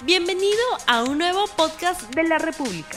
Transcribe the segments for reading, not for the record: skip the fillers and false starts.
Bienvenido a un nuevo podcast de La República.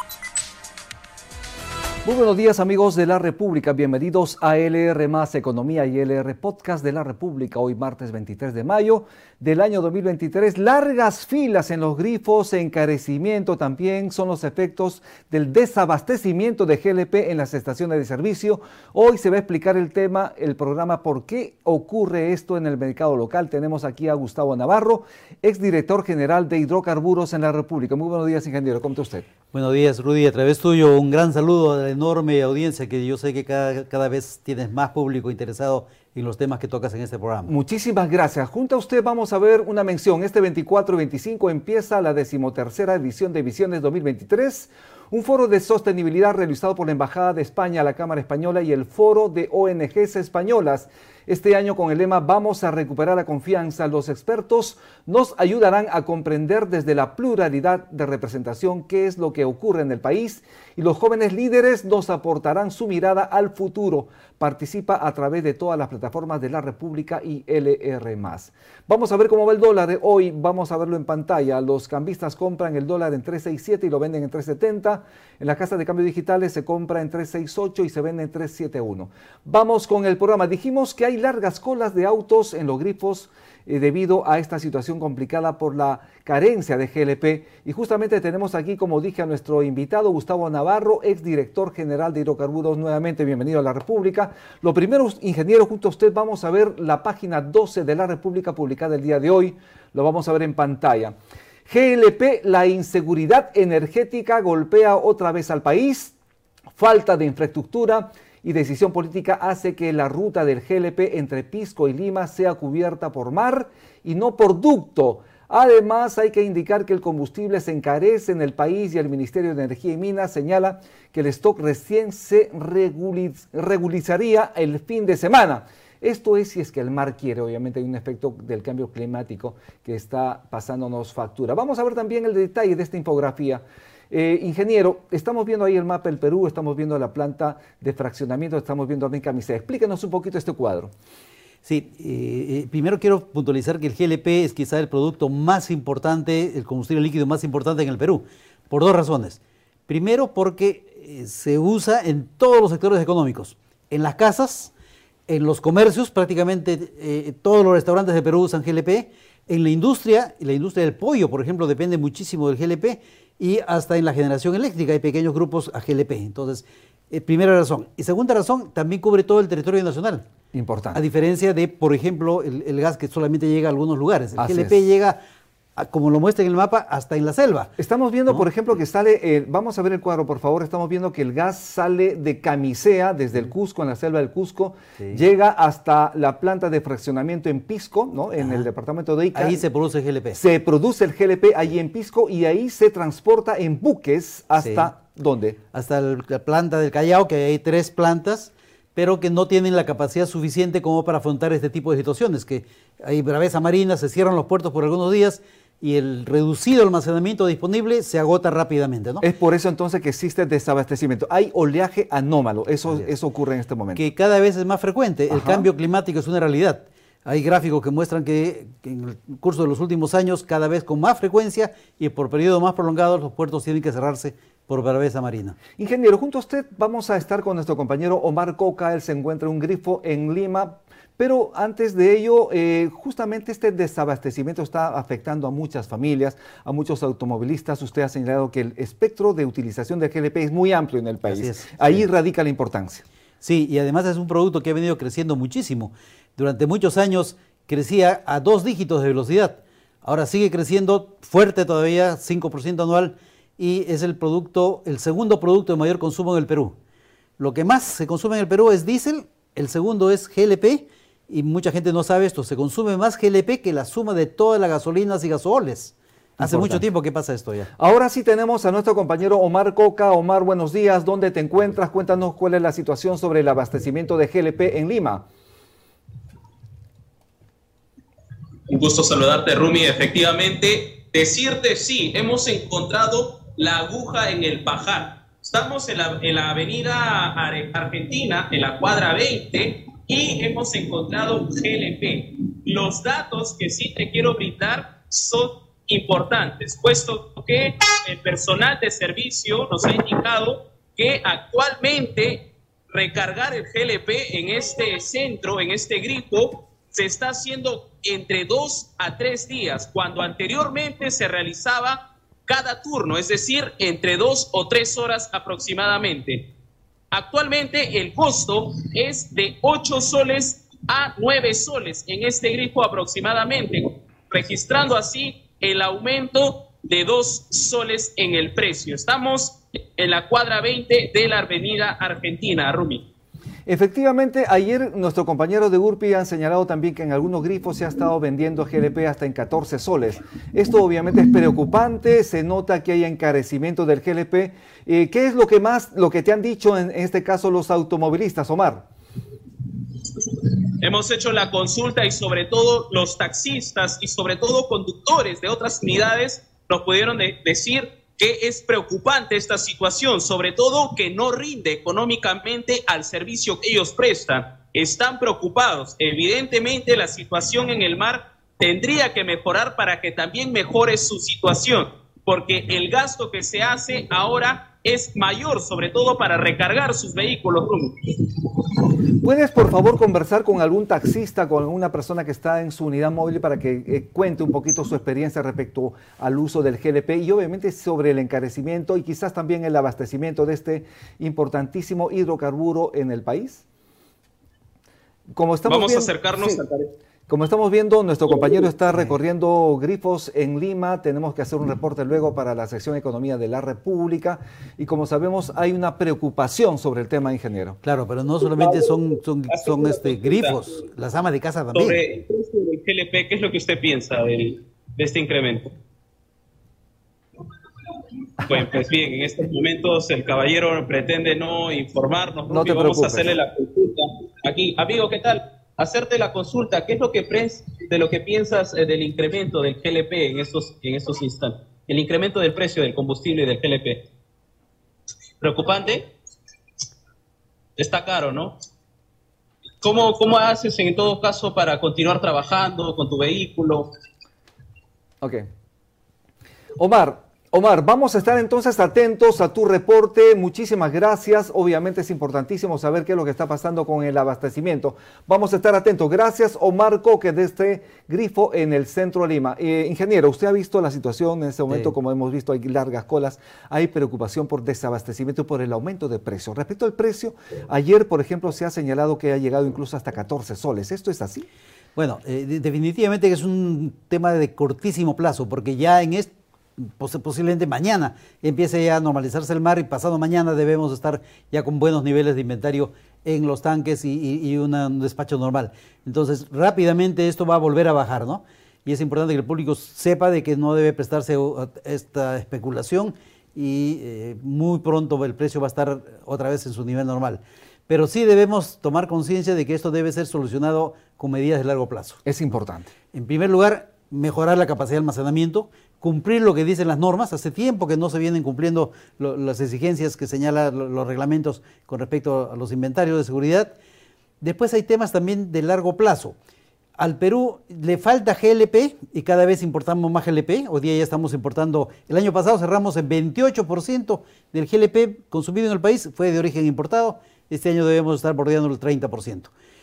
Muy buenos días, amigos de La República, bienvenidos a LR Más Economía y LR Podcast de La República. Hoy martes 23 de mayo del año 2023, largas filas en los grifos, encarecimiento también son los efectos del desabastecimiento de GLP en las estaciones de servicio. Hoy se va a explicar el programa ¿Por qué ocurre esto en el mercado local? Tenemos aquí a Gustavo Navarro, exdirector general de Hidrocarburos en La República. Muy buenos días, ingeniero, ¿cómo está usted? Buenos días, Rudy, a través tuyo un gran saludo a la enorme audiencia que yo sé que cada vez tienes más público interesado en los temas que tocas en este programa. Muchísimas gracias. Junto a usted vamos a ver una mención. Este 24 y 25 empieza la 13ª edición de Visiones 2023, un foro de sostenibilidad realizado por la Embajada de España, la Cámara Española y el Foro de ONGs Españolas. Este año con el lema Vamos a recuperar la confianza, los expertos nos ayudarán a comprender desde la pluralidad de representación qué es lo que ocurre en el país y los jóvenes líderes nos aportarán su mirada al futuro. Participa a través de todas las plataformas de La República y LR+. Vamos a ver cómo va el dólar hoy, vamos a verlo en pantalla. Los cambistas compran el dólar en 3.67 y lo venden en 3.70. En las casas de cambio digitales se compra en 3.68 y se vende en 3.71. Vamos con el programa. Dijimos que hay largas colas de autos en los grifos debido a esta situación complicada por la carencia de GLP. Y justamente tenemos aquí, como dije, a nuestro invitado Gustavo Navarro, exdirector general de Hidrocarburos. Nuevamente, bienvenido a La República. Lo primero, ingeniero, junto a usted vamos a ver la página 12 de La República publicada el día de hoy. Lo vamos a ver en pantalla. GLP, la inseguridad energética golpea otra vez al país. Falta de infraestructura y decisión política hace que la ruta del GLP entre Pisco y Lima sea cubierta por mar y no por ducto. Además, hay que indicar que el combustible se encarece en el país y el Ministerio de Energía y Minas señala que el stock recién se regularizaría el fin de semana. Esto es si es que el mar quiere. Obviamente hay un efecto del cambio climático que está pasándonos factura. Vamos a ver también el detalle de esta infografía. Ingeniero, estamos viendo ahí el mapa del Perú, estamos viendo la planta de fraccionamiento, estamos viendo también Camisea. Explíquenos un poquito este cuadro. Sí, primero quiero puntualizar que el GLP es quizá el producto más importante, el combustible líquido más importante en el Perú, por dos razones. Primero, porque se usa en todos los sectores económicos, en las casas, en los comercios, prácticamente todos los restaurantes de Perú usan GLP, en la industria del pollo, por ejemplo, depende muchísimo del GLP, y hasta en la generación eléctrica hay pequeños grupos a GLP. Entonces, primera razón. Y segunda razón, también cubre todo el territorio nacional. Importante. A diferencia de, por ejemplo, el gas que solamente llega a algunos lugares. El GLP llega, como lo muestra en el mapa, hasta en la selva. Estamos viendo, ¿no? Por ejemplo, que sale, vamos a ver el cuadro, por favor. Estamos viendo que el gas sale de Camisea, desde el Cusco, en la selva del Cusco, llega hasta la planta de fraccionamiento en Pisco, ¿no? En el departamento de Ica. Ahí se produce el GLP. Se produce el GLP allí en Pisco y ahí se transporta en buques hasta, ¿dónde? Hasta la planta del Callao, que hay 3 plantas, pero que no tienen la capacidad suficiente como para afrontar este tipo de situaciones, que hay braveza marina, se cierran los puertos por algunos días, y el reducido almacenamiento disponible se agota rápidamente, ¿no? Es por eso entonces que existe desabastecimiento. Hay oleaje anómalo, eso ocurre en este momento. Que cada vez es más frecuente. El cambio climático es una realidad. Hay gráficos que muestran que en el curso de los últimos años, cada vez con más frecuencia y por periodos más prolongados, los puertos tienen que cerrarse por braveza marina. Ingeniero, junto a usted vamos a estar con nuestro compañero Omar Coca. Él se encuentra en un grifo en Lima. Pero antes de ello, justamente este desabastecimiento está afectando a muchas familias, a muchos automovilistas. Usted ha señalado que el espectro de utilización del GLP es muy amplio en el país. Ahí radica la importancia. Sí, y además es un producto que ha venido creciendo muchísimo. Durante muchos años crecía a 2 dígitos de velocidad. Ahora sigue creciendo fuerte todavía, 5% anual, y es el segundo producto de mayor consumo en el Perú. Lo que más se consume en el Perú es diésel, el segundo es GLP, y mucha gente no sabe esto, se consume más GLP que la suma de todas las gasolinas y gasoles. Hace mucho tiempo que pasa esto ya. Ahora sí tenemos a nuestro compañero Omar Coca. Omar, buenos días. ¿Dónde te encuentras? Cuéntanos cuál es la situación sobre el abastecimiento de GLP en Lima. Un gusto saludarte, Rumi. Efectivamente, decirte sí, hemos encontrado la aguja en el pajar. Estamos en la avenida Argentina, en la cuadra 20, y hemos encontrado GLP. Los datos que sí te quiero brindar son importantes, puesto que el personal de servicio nos ha indicado que actualmente recargar el GLP en este centro, en este grifo, se está haciendo entre 2 a 3 días, cuando anteriormente se realizaba cada turno, es decir, entre 2 o 3 horas aproximadamente. Actualmente el costo es de 8 soles a 9 soles en este grifo aproximadamente, registrando así el aumento de 2 soles en el precio. Estamos en la cuadra 20 de la Avenida Argentina, Rumi. Efectivamente, ayer nuestro compañero de Urpi han señalado también que en algunos grifos se ha estado vendiendo GLP hasta en 14 soles. Esto obviamente es preocupante, se nota que hay encarecimiento del GLP. ¿Qué es lo que te han dicho en este caso los automovilistas, Omar? Hemos hecho la consulta y sobre todo los taxistas y sobre todo conductores de otras unidades nos pudieron decir que es preocupante esta situación, sobre todo que no rinde económicamente al servicio que ellos prestan. Están preocupados. Evidentemente la situación en el mar tendría que mejorar para que también mejore su situación, porque el gasto que se hace ahora es mayor, sobre todo para recargar sus vehículos. ¿Puedes, por favor, conversar con algún taxista, con alguna persona que está en su unidad móvil para que cuente un poquito su experiencia respecto al uso del GLP y obviamente sobre el encarecimiento y quizás también el abastecimiento de este importantísimo hidrocarburo en el país? Vamos a acercarnos al país. Como estamos viendo, nuestro compañero está recorriendo grifos en Lima. Tenemos que hacer un reporte luego para la sección Economía de la República. Y como sabemos, hay una preocupación sobre el tema, ingeniero. Claro, pero no solamente son grifos, las amas de casa también. Sobre el precio del GLP, ¿qué es lo que usted piensa de este incremento? Bueno, pues bien, en estos momentos el caballero pretende no informarnos. No te preocupes. Vamos a hacerle la consulta. Aquí, amigo, ¿qué tal? Hacerte la consulta, ¿qué es lo que piensas del incremento del GLP en estos instantes? El incremento del precio del combustible y del GLP. ¿Preocupante? Está caro, ¿no? ¿Cómo haces en todo caso para continuar trabajando con tu vehículo? Ok. Omar, vamos a estar entonces atentos a tu reporte. Muchísimas gracias. Obviamente es importantísimo saber qué es lo que está pasando con el abastecimiento. Vamos a estar atentos. Gracias, Omar Coque, de este grifo en el centro de Lima. Ingeniero, usted ha visto la situación en este momento, sí. Como hemos visto, hay largas colas, hay preocupación por desabastecimiento, por el aumento de precios. Respecto al precio, ayer, por ejemplo, se ha señalado que ha llegado incluso hasta 14 soles. ¿Esto es así? Bueno, definitivamente que es un tema de cortísimo plazo, porque ya en posiblemente mañana empiece ya a normalizarse el mar y pasado mañana debemos estar ya con buenos niveles de inventario en los tanques y un despacho normal. Entonces, rápidamente esto va a volver a bajar, ¿no? Y es importante que el público sepa de que no debe prestarse a esta especulación y muy pronto el precio va a estar otra vez en su nivel normal. Pero sí debemos tomar conciencia de que esto debe ser solucionado con medidas de largo plazo. Es importante. En primer lugar, mejorar la capacidad de almacenamiento, cumplir lo que dicen las normas. Hace tiempo que no se vienen cumpliendo las exigencias que señalan los reglamentos con respecto a los inventarios de seguridad. Después hay temas también de largo plazo. Al Perú le falta GLP y cada vez importamos más GLP. Hoy día ya estamos importando, el año pasado cerramos en 28% del GLP consumido en el país, fue de origen importado. Este año debemos estar bordeando el 30%.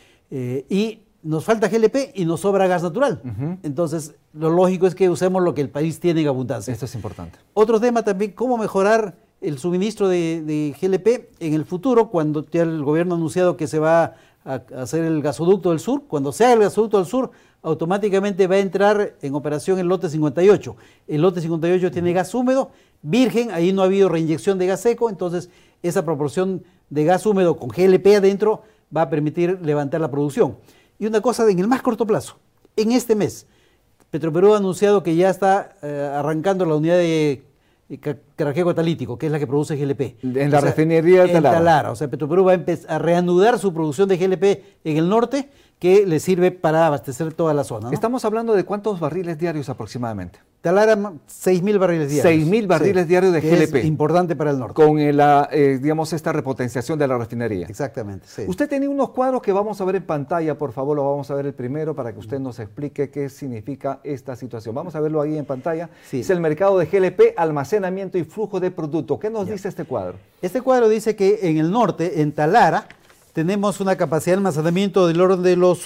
Y nos falta GLP y nos sobra gas natural. Entonces, lo lógico es que usemos lo que el país tiene en abundancia. Esto es importante. Otro tema también, cómo mejorar el suministro de GLP en el futuro, cuando ya el gobierno ha anunciado que se va a hacer el gasoducto del sur. Cuando sea el gasoducto del sur, automáticamente va a entrar en operación el lote 58. El lote 58 tiene gas húmedo, virgen, ahí no ha habido reinyección de gas seco, entonces esa proporción de gas húmedo con GLP adentro va a permitir levantar la producción. Y una cosa en el más corto plazo, en este mes, Petroperú ha anunciado que ya está arrancando la unidad de craqueo catalítico, que es la que produce GLP. En la refinería de Talara. O sea, Petroperú va a reanudar su producción de GLP en el norte, que le sirve para abastecer toda la zona, ¿no? Estamos hablando de cuántos barriles diarios aproximadamente. Talara, 6.000 barriles diarios. 6.000 barriles diarios de que GLP. Es importante para el norte. Con digamos, esta repotenciación de la refinería. Exactamente, sí. Usted tenía unos cuadros que vamos a ver en pantalla, por favor, lo vamos a ver el primero para que usted nos explique qué significa esta situación. Vamos a verlo ahí en pantalla. Sí. Es el mercado de GLP, almacenamiento y flujo de producto. ¿Qué nos Ya. dice este cuadro? Este cuadro dice que en el norte, en Talara, tenemos una capacidad de almacenamiento del orden de los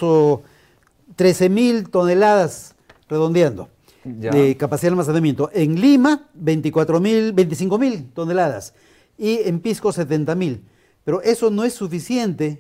13.000 toneladas, redondeando, Ya. de capacidad de almacenamiento. En Lima, 25.000 toneladas. Y en Pisco, 70.000. Pero eso no es suficiente,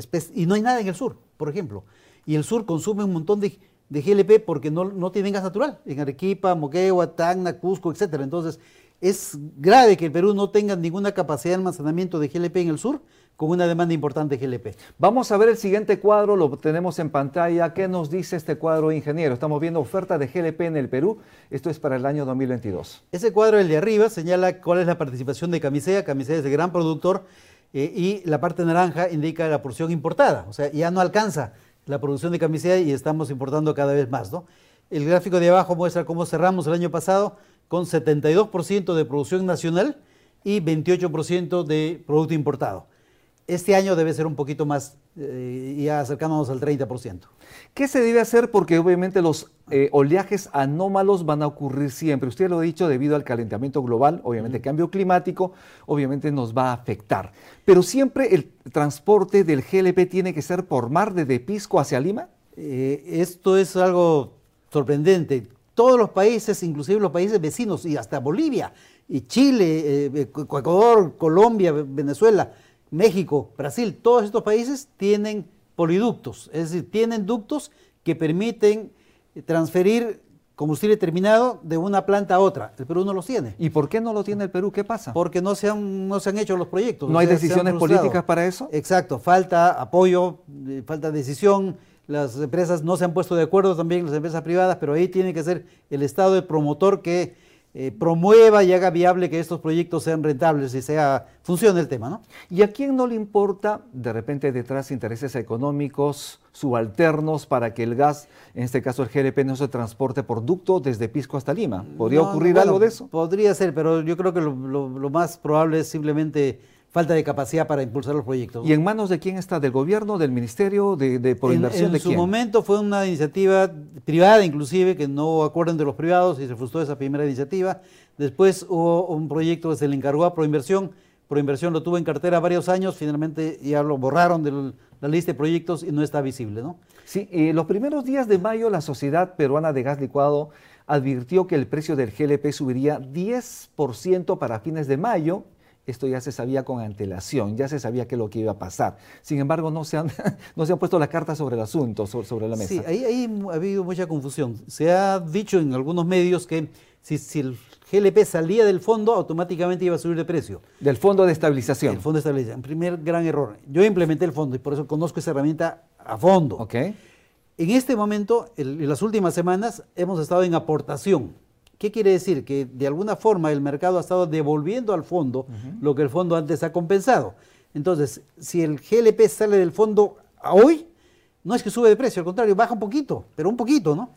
y no hay nada en el sur, por ejemplo. Y el sur consume un montón de GLP porque no tienen gas natural. En Arequipa, Moquegua, Tacna, Cusco, etc. Entonces, es grave que el Perú no tenga ninguna capacidad de almacenamiento de GLP en el sur, con una demanda importante de GLP. Vamos a ver el siguiente cuadro, lo tenemos en pantalla. ¿Qué nos dice este cuadro, ingeniero? Estamos viendo oferta de GLP en el Perú. Esto es para el año 2022. Ese cuadro, el de arriba, señala cuál es la participación de Camisea. Camisea es el gran productor y la parte naranja indica la porción importada. O sea, ya no alcanza la producción de Camisea y estamos importando cada vez más, ¿no? El gráfico de abajo muestra cómo cerramos el año pasado con 72% de producción nacional y 28% de producto importado. Este año debe ser un poquito más, ya acercándonos al 30%. ¿Qué se debe hacer? Porque obviamente los oleajes anómalos van a ocurrir siempre. Usted lo ha dicho, debido al calentamiento global, obviamente el cambio climático, obviamente nos va a afectar. Pero siempre el transporte del GLP tiene que ser por mar desde Pisco hacia Lima. Esto es algo sorprendente. Todos los países, inclusive los países vecinos, y hasta Bolivia, y Chile, Ecuador, Colombia, Venezuela, México, Brasil, todos estos países tienen poliductos, es decir, tienen ductos que permiten transferir combustible terminado de una planta a otra. El Perú no los tiene. ¿Y por qué no lo tiene el Perú? ¿Qué pasa? Porque no se han hecho los proyectos. ¿No hay se han decisiones frustrado. políticas para eso? Exacto, falta apoyo, falta decisión. Las empresas no se han puesto de acuerdo también, las empresas privadas, pero ahí tiene que ser el Estado el promotor que promueva y haga viable que estos proyectos sean rentables y funcione el tema, ¿no? ¿Y a quién no le importa, de repente, detrás intereses económicos subalternos para que el gas, en este caso el GLP, no se transporte por ducto desde Pisco hasta Lima? ¿Podría ocurrir algo de eso? Podría ser, pero yo creo que lo más probable es simplemente falta de capacidad para impulsar los proyectos, ¿no? ¿Y en manos de quién está? ¿Del gobierno, del ministerio, por inversión de quién? En su momento fue una iniciativa privada, inclusive, que no hubo acuerdo entre los privados y se frustró esa primera iniciativa. Después hubo un proyecto que se le encargó a Proinversión. Proinversión lo tuvo en cartera varios años, finalmente ya lo borraron de la lista de proyectos y no está visible, ¿no? Sí, los primeros días de mayo la Sociedad Peruana de Gas Licuado advirtió que el precio del GLP subiría 10% para fines de mayo. Esto ya se sabía con antelación, ya se sabía qué es lo que iba a pasar. Sin embargo, no se han puesto las cartas sobre el asunto, sobre la mesa. Sí, ahí ha habido mucha confusión. Se ha dicho en algunos medios que si el GLP salía del fondo, automáticamente iba a subir de precio. Del Fondo de Estabilización. El Fondo de Estabilización. Primer gran error. Yo implementé el fondo y por eso conozco esa herramienta a fondo. Ok. En este momento, en las últimas semanas, hemos estado en aportación. ¿Qué quiere decir? Que de alguna forma el mercado ha estado devolviendo al fondo lo que el fondo antes ha compensado. Entonces, si el GLP sale del fondo a hoy, no es que sube de precio, al contrario, baja un poquito, pero un poquito, ¿no?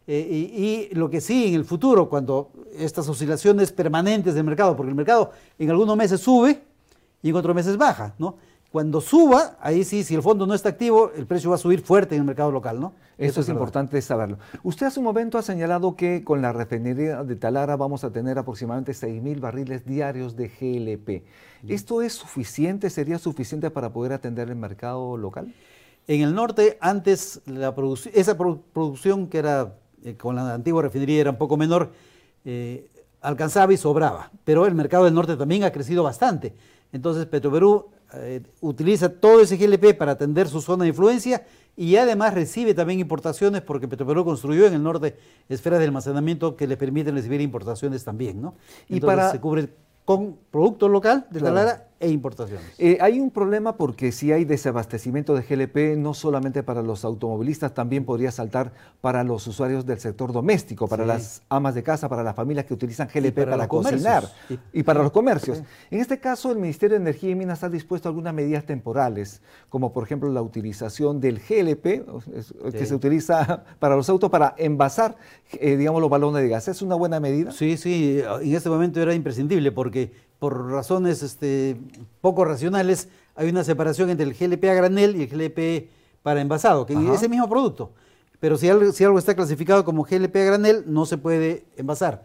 Y lo que sí, en el futuro, cuando estas oscilaciones permanentes del mercado, porque el mercado en algunos meses sube y en otros meses baja, ¿no? Cuando suba, ahí sí, si el fondo no está activo, el precio va a subir fuerte en el mercado local, ¿no? Eso es verdad. importante saberlo. Usted hace un momento ha señalado que con la refinería de Talara vamos a tener aproximadamente 6.000 barriles diarios de GLP. ¿Esto es suficiente? ¿Sería suficiente para poder atender el mercado local? En el norte, antes esa producción que era con la antigua refinería era un poco menor, alcanzaba y sobraba, pero el mercado del norte también ha crecido bastante. Entonces Petroperú utiliza todo ese GLP para atender su zona de influencia y además recibe también importaciones porque Petroperú construyó en el norte esferas de almacenamiento que le permiten recibir importaciones también, ¿no? Entonces se cubre con producto local de Talara e importaciones. Hay un problema porque si hay desabastecimiento de GLP, no solamente para los automovilistas, también podría saltar para los usuarios del sector doméstico, para las amas de casa, para las familias que utilizan GLP para cocinar y para los comercios. En este caso, el Ministerio de Energía y Minas ha dispuesto algunas medidas temporales, como por ejemplo la utilización del GLP, que se utiliza para los autos para envasar, digamos, los balones de gas. ¿Es una buena medida? Sí, en este momento era imprescindible porque por razones poco racionales hay una separación entre el GLP a granel y el GLP para envasado, que es el mismo producto. Pero si algo está clasificado como GLP a granel, no se puede envasar.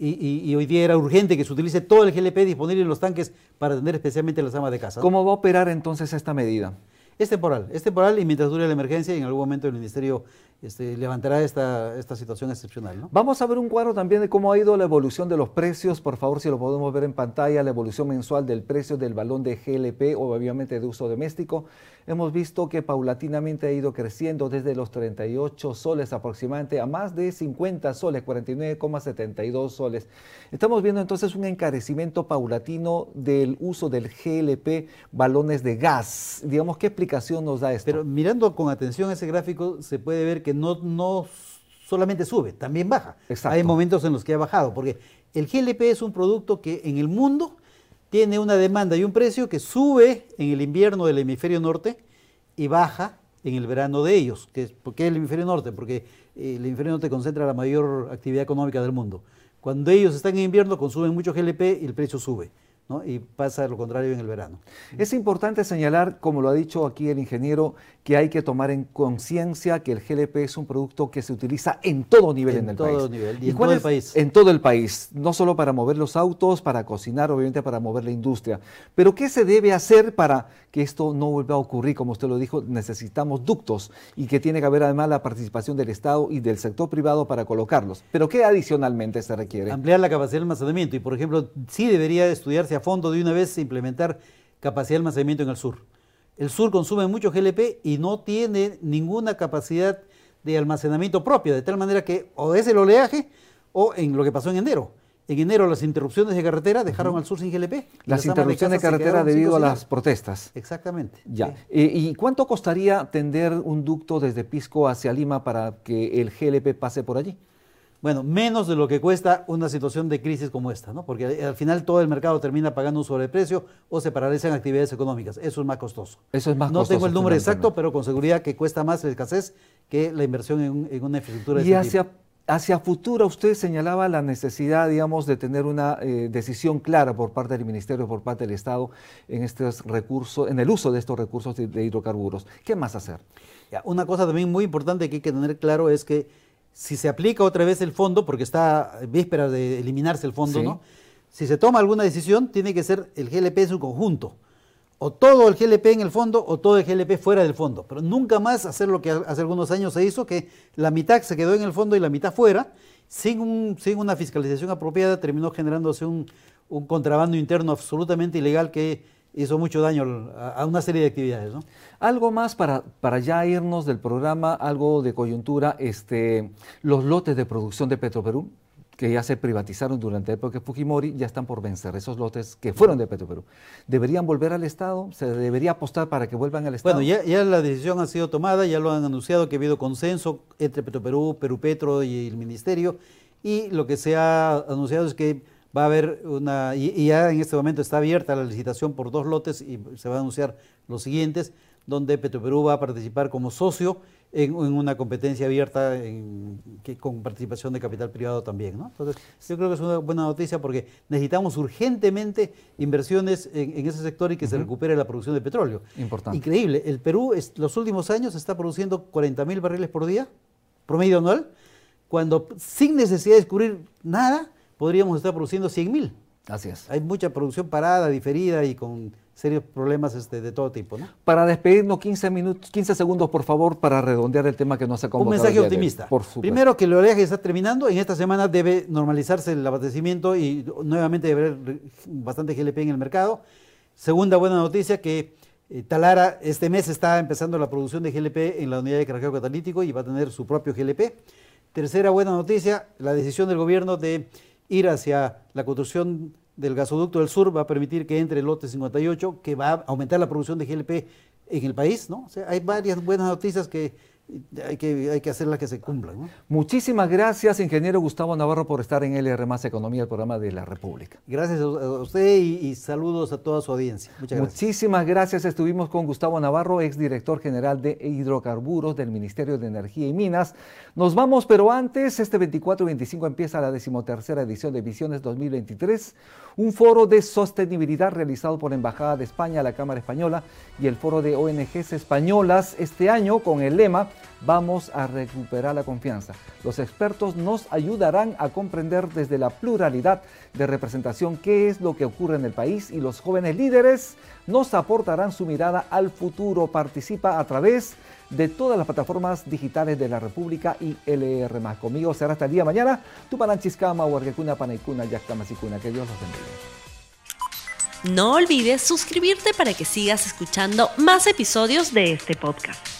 Y hoy día era urgente que se utilice todo el GLP disponible en los tanques para atender especialmente las amas de casa. ¿Cómo va a operar entonces esta medida? Es temporal y mientras dure la emergencia, en algún momento el Ministerio levantará esta situación excepcional, ¿no? Vamos a ver un cuadro también de cómo ha ido la evolución de los precios. Por favor, si lo podemos ver en pantalla, la evolución mensual del precio del balón de GLP, o obviamente de uso doméstico. Hemos visto que paulatinamente ha ido creciendo desde los 38 soles aproximadamente a más de 50 soles, 49,72 soles. Estamos viendo entonces un encarecimiento paulatino del uso del GLP balones de gas. Digamos, ¿qué explicación nos da esto? Pero mirando con atención ese gráfico, se puede ver que no solamente sube, también baja. Exacto. Hay momentos en los que ha bajado, porque el GLP es un producto que en el mundo tiene una demanda y un precio que sube en el invierno del hemisferio norte y baja en el verano de ellos. ¿Por qué el hemisferio norte? Porque el hemisferio norte concentra la mayor actividad económica del mundo. Cuando ellos están en invierno consumen mucho GLP y el precio sube, ¿no? Y pasa lo contrario en el verano. Es importante señalar, como lo ha dicho aquí el ingeniero, que hay que tomar en conciencia que el GLP es un producto que se utiliza en todo nivel en el país. En todo nivel y en todo el país. En todo el país, no solo para mover los autos, para cocinar, obviamente para mover la industria. Pero ¿qué se debe hacer para que esto no vuelva a ocurrir? Como usted lo dijo, necesitamos ductos y que tiene que haber además la participación del Estado y del sector privado para colocarlos. ¿Pero qué adicionalmente se requiere? Ampliar la capacidad de almacenamiento y, por ejemplo, sí debería estudiarse a fondo de una vez implementar capacidad de almacenamiento en el sur. El sur consume mucho GLP y no tiene ninguna capacidad de almacenamiento propia, de tal manera que o es el oleaje o en lo que pasó en enero. En enero las interrupciones de carretera dejaron al sur sin GLP. Las interrupciones de carretera debido a las protestas. Exactamente. Ya. ¿Y cuánto costaría tender un ducto desde Pisco hacia Lima para que el GLP pase por allí? Bueno, menos de lo que cuesta una situación de crisis como esta, ¿no? Porque al final todo el mercado termina pagando un sobreprecio o se paralizan actividades económicas. Eso es más costoso. Eso es más costoso. No tengo el número exacto, pero con seguridad que cuesta más la escasez que la inversión en una infraestructura de ese tipo. Hacia futuro usted señalaba la necesidad, digamos, de tener una decisión clara por parte del Ministerio, por parte del Estado en estos recursos, en el uso de estos recursos de hidrocarburos. ¿Qué más hacer? Una cosa también muy importante que hay que tener claro es que si se aplica otra vez el fondo, porque está víspera de eliminarse el fondo, ¿no? Si se toma alguna decisión, tiene que ser el GLP en su conjunto. O todo el GLP en el fondo o todo el GLP fuera del fondo. Pero nunca más hacer lo que hace algunos años se hizo, que la mitad se quedó en el fondo y la mitad fuera, sin una fiscalización apropiada, terminó generándose un contrabando interno absolutamente ilegal que hizo mucho daño a una serie de actividades, ¿no? Algo más para ya irnos del programa, algo de coyuntura, los lotes de producción de Petroperú, que ya se privatizaron durante la época de Fujimori, ya están por vencer, esos lotes que fueron de Petroperú. ¿Deberían volver al Estado? ¿Se debería apostar para que vuelvan al Estado? Bueno, ya la decisión ha sido tomada, ya lo han anunciado, que ha habido consenso entre Petroperú, Perupetro y el Ministerio, y lo que se ha anunciado es que va a haber y ya en este momento está abierta la licitación por 2 lotes y se va a anunciar los siguientes, donde Petroperú va a participar como socio en una competencia abierta con participación de capital privado también, ¿no? Entonces, yo creo que es una buena noticia porque necesitamos urgentemente inversiones en ese sector y que se recupere la producción de petróleo. Importante. Increíble. El Perú los últimos años está produciendo 40.000 barriles por día, promedio anual, cuando sin necesidad de descubrir nada, podríamos estar produciendo 100.000. Así es. Hay mucha producción parada, diferida y con serios problemas de todo tipo, ¿no? Para despedirnos, 15 segundos, por favor, para redondear el tema que nos ha convocado. Un mensaje optimista. Por supuesto. Primero, que el oleaje está terminando. En esta semana debe normalizarse el abastecimiento y nuevamente debe haber bastante GLP en el mercado. Segunda buena noticia, que Talara este mes está empezando la producción de GLP en la unidad de craqueo catalítico y va a tener su propio GLP. Tercera buena noticia, la decisión del gobierno de ir hacia la construcción del gasoducto del sur va a permitir que entre el lote 58, que va a aumentar la producción de GLP en el país, ¿no? O sea, hay varias buenas noticias que hay que hacerlas que se cumplan, ¿no? Muchísimas gracias, ingeniero Gustavo Navarro, por estar en LR Más Economía, el programa de la República. Gracias a usted y saludos a toda su audiencia. Muchas gracias. Muchísimas gracias. Estuvimos con Gustavo Navarro, exdirector general de Hidrocarburos del Ministerio de Energía y Minas. Nos vamos, pero antes, este 24 y 25 empieza la 13ª edición de Visiones 2023, un foro de sostenibilidad realizado por la Embajada de España, la Cámara Española y el Foro de ONGs Españolas este año con el lema "Vamos a recuperar la confianza". Los expertos nos ayudarán a comprender desde la pluralidad de representación qué es lo que ocurre en el país y los jóvenes líderes nos aportarán su mirada al futuro. Participa a través de todas las plataformas digitales de la República y LR+. Conmigo será hasta el día de mañana. Tupananchiscama, Huarquecuna, Panaicuna, Yactamasicuna. Que Dios los bendiga. No olvides suscribirte para que sigas escuchando más episodios de este podcast.